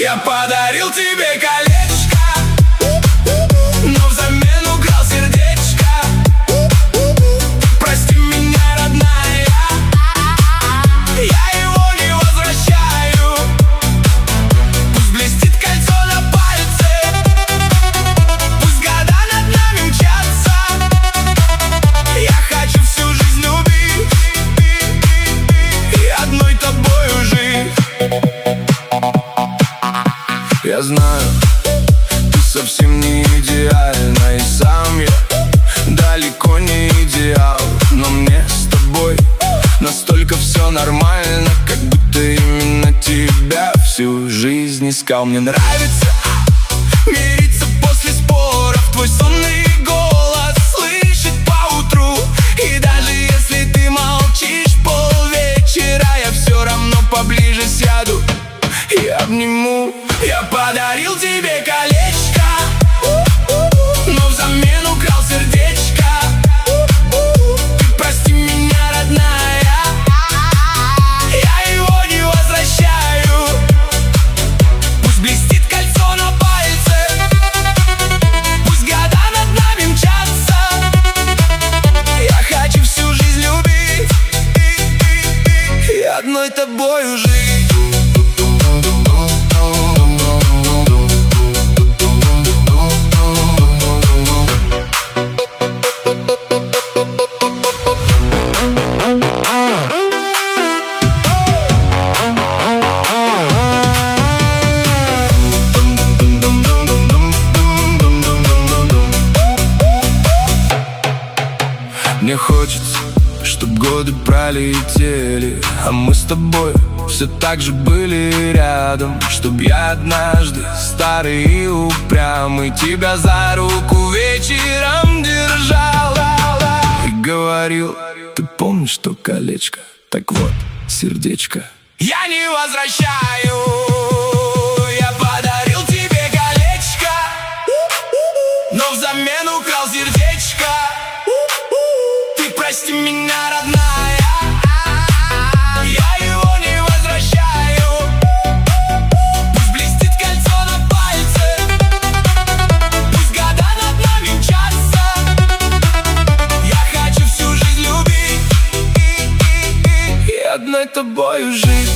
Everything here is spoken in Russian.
Я подарил тебе колечко, но взамен украл сердечко. Прости меня, родная, я его не возвращаю. Пусть блестит кольцо на пальце, пусть года над нами мчатся. Я хочу всю жизнь любить и одной тобою жить. Я знаю, ты совсем не идеальна, и сам я далеко не идеал. Но мне с тобой настолько все нормально, как будто именно тебя всю жизнь искал. Мне нравится мириться после споров, твой сонный голос слышать поутру. И даже если ты молчишь полвечера, я все равно поближе сяду и обниму. Я подарил тебе колечко, но взамен украл сердечко. Ты прости меня, родная, я его не возвращаю. Пусть блестит кольцо на пальце, пусть года над нами мчатся. Я хочу всю жизнь любить и одной тобою жить. Мне хочется, чтоб годы пролетели, а мы с тобой все так же были рядом. Чтоб я однажды, старый и упрямый, тебя за руку вечером держал и говорил: ты помнишь то колечко? Так вот, сердечко я не возвращаю. Я подарил тебе колечко, но взамен украл сердечко. Прости меня, родная, я его не возвращаю. Пусть блестит кольцо на пальце, пусть года над нами мчатся. Я хочу всю жизнь любить и одной тобою жить.